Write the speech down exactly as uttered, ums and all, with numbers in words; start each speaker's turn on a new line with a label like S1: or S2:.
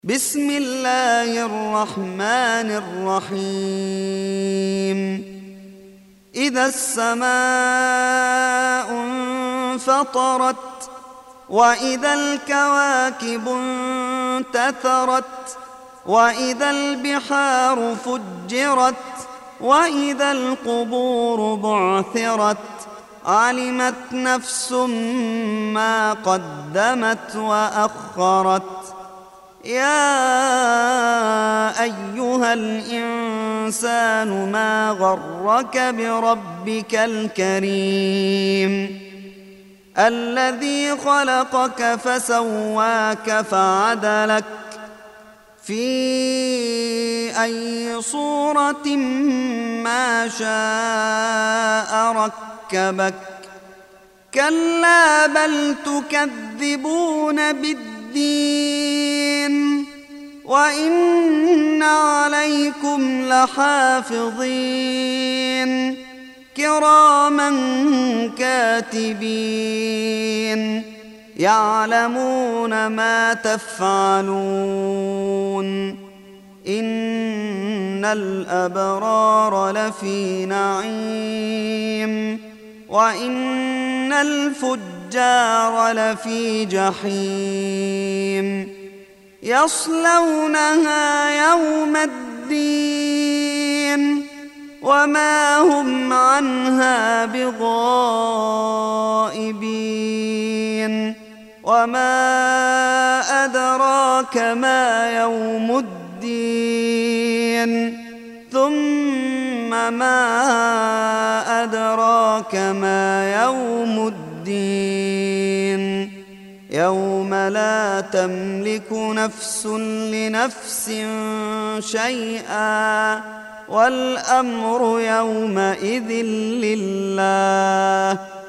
S1: بسم الله الرحمن الرحيم إذا السماء انفطرت وإذا الكواكب انتثرت وإذا البحار فجرت وإذا القبور بعثرت علمت نفس ما قدمت وأخرت يا أيها الإنسان ما غرك بربك الكريم الذي خلقك فسواك فعدلك في أي صورة ما شاء ركبك كلا بل تكذبون بالدين وإن عليكم لحافظين كراما كاتبين يعلمون ما تفعلون إن الأبرار لفي نعيم وإن الفجار لفي جحيم يصلونها يوم الدين وما هم عنها بغائبين وما أدراك ما يوم الدين ثم ما أدراك ما يوم الدين يوم لا تملك نفس لنفس شيئا والأمر يومئذ لله